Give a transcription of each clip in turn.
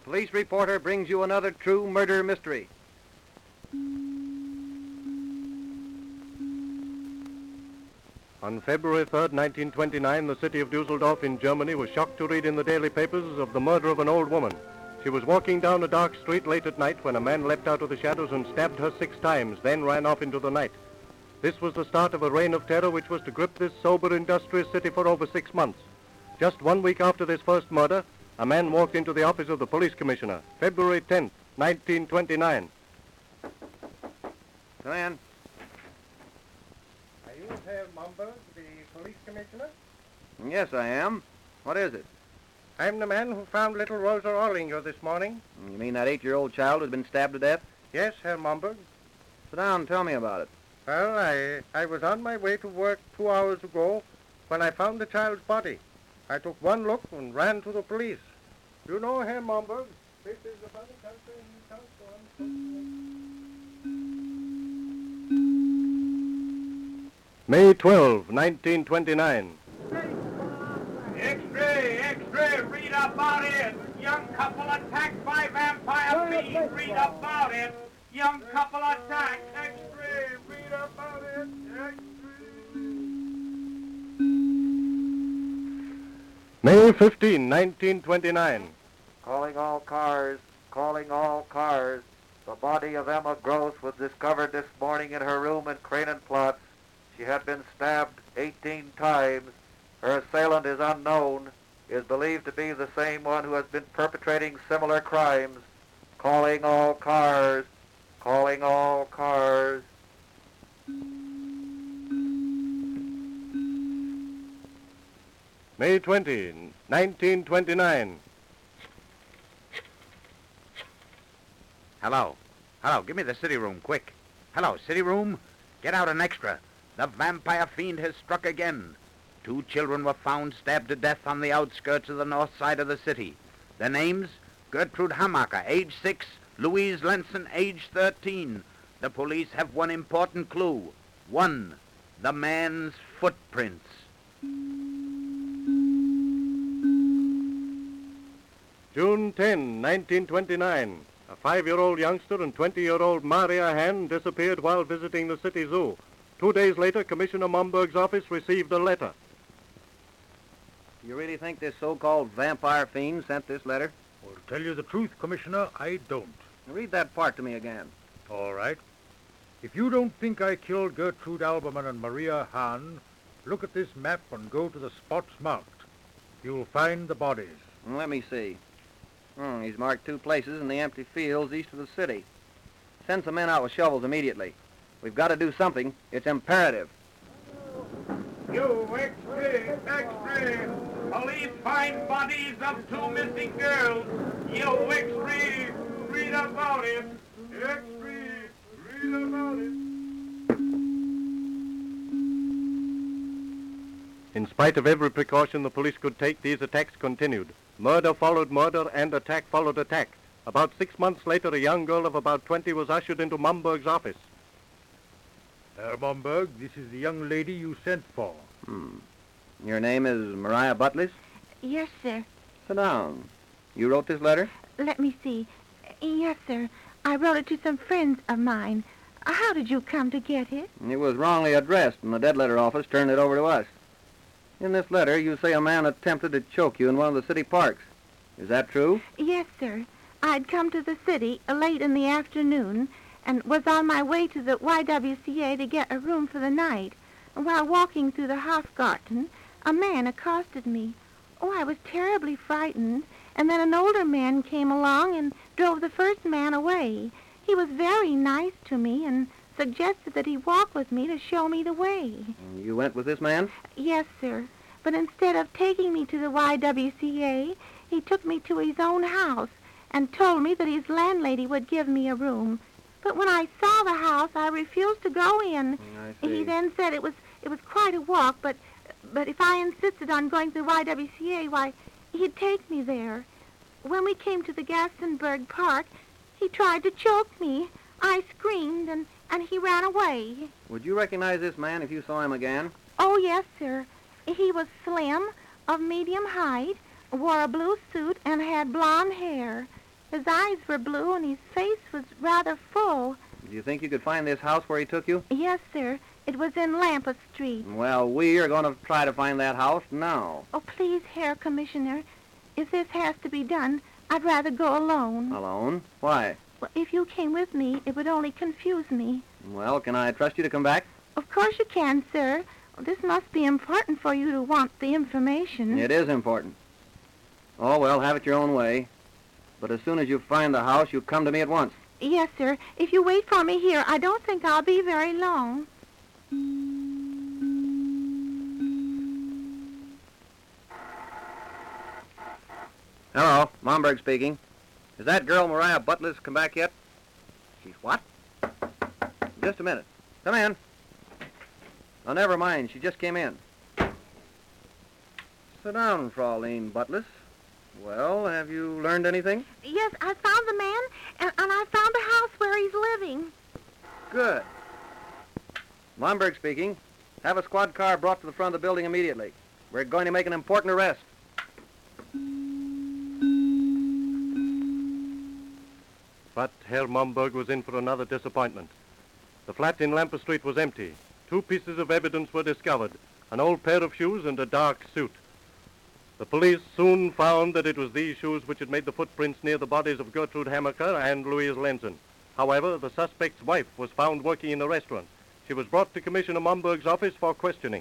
police reporter brings you another true murder mystery. On February 3rd, 1929, the city of Dusseldorf in Germany was shocked to read in the daily papers of the murder of an old woman. She was walking down a dark street late at night when a man leapt out of the shadows and stabbed her 6 times, then ran off into the night. This was the start of a reign of terror which was to grip this sober, industrious city for over 6 months. Just 1 week after this first murder, a man walked into the office of the police commissioner, February 10th, 1929. Come in. Are you Herr Momberg, the police commissioner? Yes, I am. What is it? I'm the man who found little Rosa Orlinger this morning. You mean that 8-year-old child who's been stabbed to death? Yes, Herr Momberg. Sit down and tell me about it. Well, I was on my way to work 2 hours ago when I found the child's body. I took one look and ran to the police. You know, Herr Momberg, this is the funny country in May 12, 1929. Extra, read about it. Young couple attacked by vampire fiends. Read about it. Young couple attacked. Extra, read about it. May 15, 1929. Calling all cars. The body of Emma Gross was discovered this morning in her room in Kranenplatz. She had been stabbed 18 times. Her assailant is unknown, is believed to be the same one who has been perpetrating similar crimes. Calling all cars. May 20, 1929. Hello, give me the city room, quick. Hello, city room, get out an extra. The vampire fiend has struck again. 2 children were found stabbed to death on the outskirts of the north side of the city. Their names, Gertrude Hamacher, age 6, Louise Lenson, age 13. The police have one important clue. 1, the man's footprints. June 10, 1929. A 5-year-old youngster and 20-year-old Maria Hahn disappeared while visiting the city zoo. 2 days later, Commissioner Momberg's office received a letter. You really think this so-called vampire fiend sent this letter? Well, to tell you the truth, Commissioner, I don't. Read that part to me again. All right. If you don't think I killed Gertrude Alberman and Maria Hahn, look at this map and go to the spots marked. You'll find the bodies. Let me see. He's marked 2 places in the empty fields east of the city. Send some men out with shovels immediately. We've got to do something. It's imperative. You extra. Police find bodies of 2 missing girls. You extra, read about it. In spite of every precaution the police could take, these attacks continued. Murder followed murder and attack followed attack. About 6 months later, a young girl of about 20 was ushered into Momberg's office. Herr Momberg, this is the young lady you sent for. Your name is Maria Butlis? Yes, sir. Sit down. You wrote this letter? Let me see. Yes, sir. I wrote it to some friends of mine. How did you come to get it? It was wrongly addressed, and the dead letter office turned it over to us. In this letter, you say a man attempted to choke you in one of the city parks. Is that true? Yes, sir. I'd come to the city late in the afternoon and was on my way to the YWCA to get a room for the night. While walking through the Hofgarten, a man accosted me. Oh, I was terribly frightened, and then an older man came along and drove the first man away. He was very nice to me and suggested that he walk with me to show me the way. You went with this man? Yes, sir. But instead of taking me to the YWCA, he took me to his own house and told me that his landlady would give me a room. But when I saw the house, I refused to go in. I see. He then said it was quite a walk, but if I insisted on going to the YWCA, why, he'd take me there. When we came to the Gassenberg Park, he tried to choke me. I screamed, and he ran away. Would you recognize this man if you saw him again? Oh, yes, sir. He was slim, of medium height, wore a blue suit, and had blonde hair. His eyes were blue and his face was rather full. Do you think you could find this house where he took you? Yes, sir. It was in Lampa Street. Well, we are going to try to find that house now. Oh, please, Herr Commissioner, if this has to be done, I'd rather go alone. Alone? Why? Well, if you came with me, it would only confuse me. Well, can I trust you to come back? Of course you can, sir. This must be important for you to want the information. It is important. Oh, well, have it your own way. But as soon as you find the house, you come to me at once. Yes, sir. If you wait for me here, I don't think I'll be very long. Hello, Momberg speaking. Is that girl Mariah Butler's come back yet? She's what? Just a minute. Come in. Oh, never mind. She just came in. Sit down, Fraulein Butler. Well, have you learned anything? Yes, I found the man, and I found the house where he's living. Good. Momberg speaking. Have a squad car brought to the front of the building immediately. We're going to make an important arrest. But Herr Momberg was in for another disappointment. The flat in Lampa Street was empty. 2 pieces of evidence were discovered, an old pair of shoes and a dark suit. The police soon found that it was these shoes which had made the footprints near the bodies of Gertrude Hammaker and Louise Lenzen. However, the suspect's wife was found working in a restaurant. She was brought to Commissioner Momberg's office for questioning.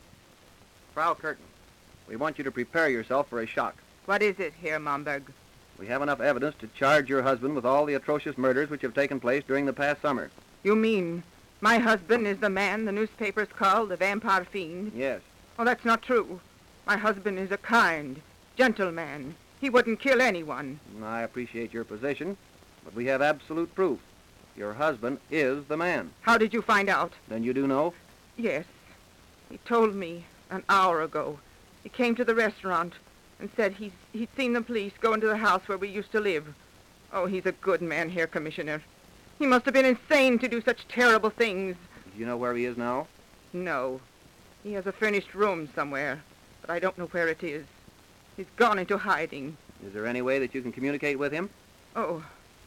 Frau Curtin, we want you to prepare yourself for a shock. What is it, Herr Momberg? We have enough evidence to charge your husband with all the atrocious murders which have taken place during the past summer. You mean my husband is the man the newspapers call the vampire fiend? Yes. Oh, that's not true. My husband is a kind, gentle man. He wouldn't kill anyone. I appreciate your position, but we have absolute proof. Your husband is the man. How did you find out? Then you do know? Yes. He told me an hour ago. He came to the restaurant and said he'd seen the police go into the house where we used to live. Oh, he's a good man, Herr Commissioner. He must have been insane to do such terrible things. Do you know where he is now? No. He has a furnished room somewhere, but I don't know where it is. He's gone into hiding. Is there any way that you can communicate with him? Oh,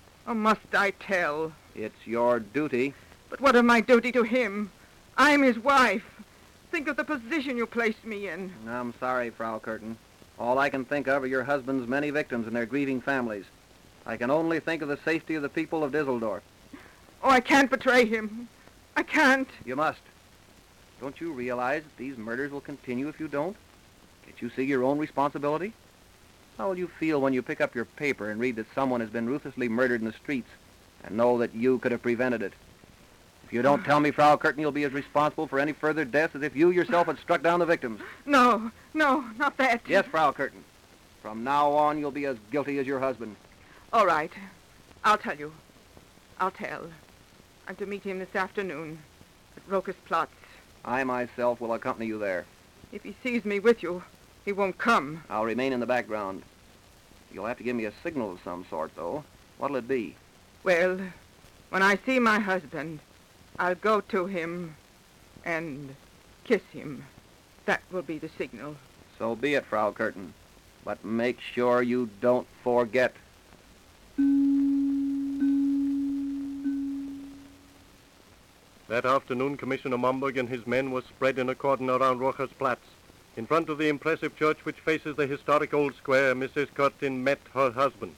must I tell? It's your duty. But what of my duty to him? I'm his wife. Think of the position you placed me in. I'm sorry, Frau Curtin. All I can think of are your husband's many victims and their grieving families. I can only think of the safety of the people of Düsseldorf. Oh, I can't betray him. I can't. You must. Don't you realize that these murders will continue if you don't? Can't you see your own responsibility? How will you feel when you pick up your paper and read that someone has been ruthlessly murdered in the streets and know that you could have prevented it? If you don't tell me, Frau Curtin, you'll be as responsible for any further deaths as if you yourself had struck down the victims. No, not that. Yes, Frau Curtin. From now on, you'll be as guilty as your husband. All right. I'll tell you. I'll tell. I'm to meet him this afternoon at Rokas Platz. I myself will accompany you there. If he sees me with you, he won't come. I'll remain in the background. You'll have to give me a signal of some sort, though. What'll it be? Well, when I see my husband, I'll go to him and kiss him. That will be the signal. So be it, Frau Curtin. But make sure you don't forget. That afternoon, Commissioner Momberg and his men were spread in a cordon around Rojas Platz. In front of the impressive church which faces the historic old square, Mrs. Curtin met her husband.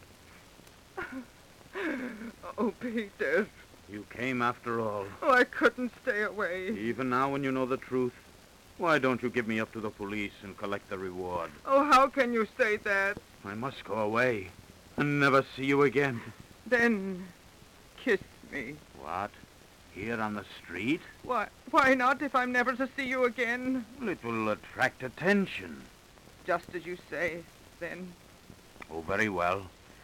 Oh, Peter. You came after all. Oh, I couldn't stay away. Even now when you know the truth, why don't you give me up to the police and collect the reward? Oh, how can you say that? I must go away and never see you again. Then kiss me. What? Here on the street? Why not if I'm never to see you again? Well, it will attract attention. Just as you say, then. Oh, very well.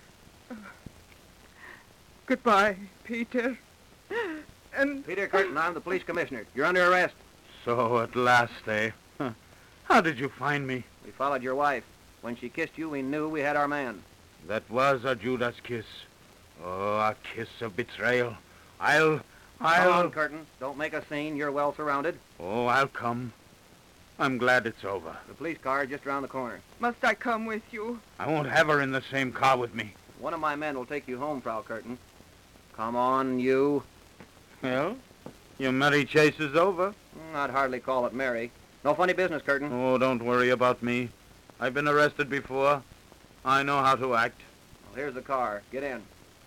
Goodbye, Peter. And... Peter Curtin, I'm the police commissioner. You're under arrest. So at last, eh? Huh. How did you find me? We followed your wife. When she kissed you, we knew we had our man. That was a Judas kiss. Oh, a kiss of betrayal. I'll... Come on, Curtin. Don't make a scene. You're well surrounded. Oh, I'll come. I'm glad it's over. The police car is just around the corner. Must I come with you? I won't have her in the same car with me. One of my men will take you home, Frau Curtin. Come on, you. Well, your merry chase is over. I'd hardly call it merry. No funny business, Curtin. Oh, don't worry about me. I've been arrested before. I know how to act. Well, here's the car. Get in.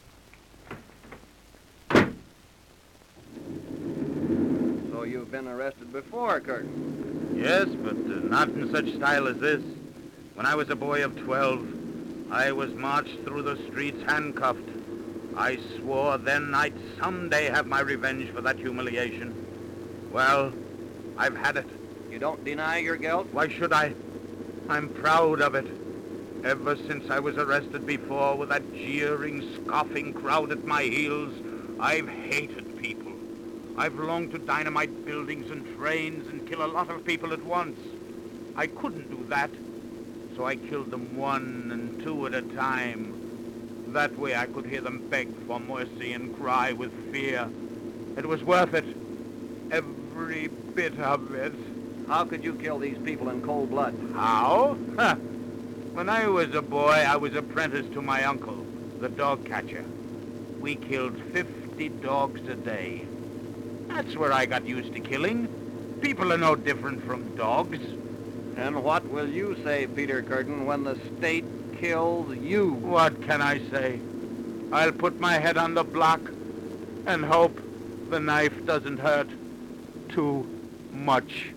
So you've been arrested before, Curtin? Yes, but not in such style as this. When I was a boy of 12, I was marched through the streets handcuffed. I swore then I'd someday have my revenge for that humiliation. Well, I've had it. You don't deny your guilt? Why should I? I'm proud of it. Ever since I was arrested before with that jeering, scoffing crowd at my heels, I've hated people. I've longed to dynamite buildings and trains and kill a lot of people at once. I couldn't do that, so I killed them one and two at a time. That way I could hear them beg for mercy and cry with fear. It was worth it. Every bit of it. How could you kill these people in cold blood? How? Huh. When I was a boy, I was apprenticed to my uncle, the dog catcher. We killed 50 dogs a day. That's where I got used to killing. People are no different from dogs. And what will you say, Peter Curtin, when the state kills you? What can I say? I'll put my head on the block and hope the knife doesn't hurt too much.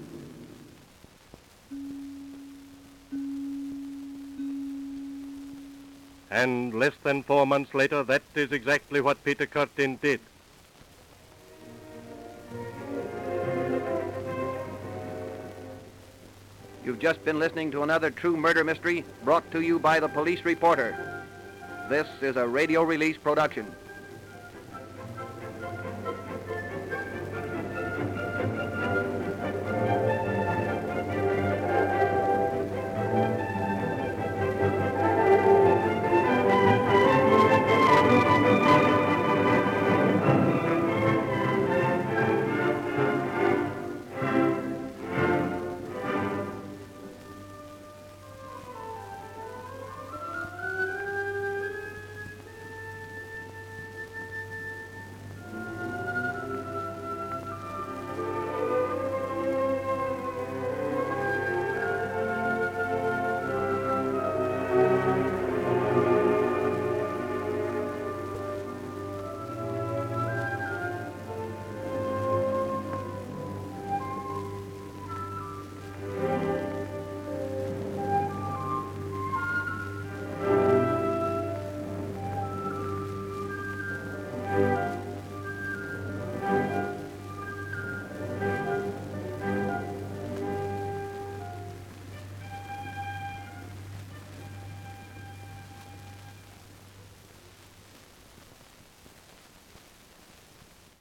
And less than 4 months later, that is exactly what Peter Curtin did. You've just been listening to another true murder mystery brought to you by the Police Reporter. This is a Radio Release production.